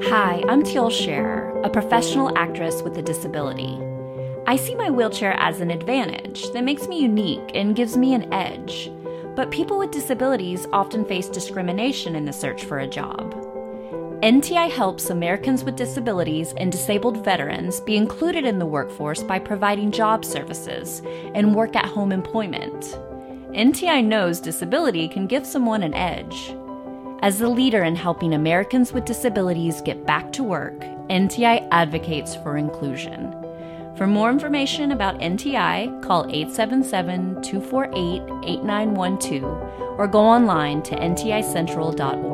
Hi, I'm Teal Scherer, a professional actress with a disability. I see my wheelchair as an advantage that makes me unique and gives me an edge. But people with disabilities often face discrimination in the search for a job. NTI helps Americans with disabilities and disabled veterans be included in the workforce by providing job services and work-at-home employment. NTI knows disability can give someone an edge. As the leader in helping Americans with disabilities get back to work, NTI advocates for inclusion. For more information about NTI, call 877-248-8912 or go online to nticentral.org.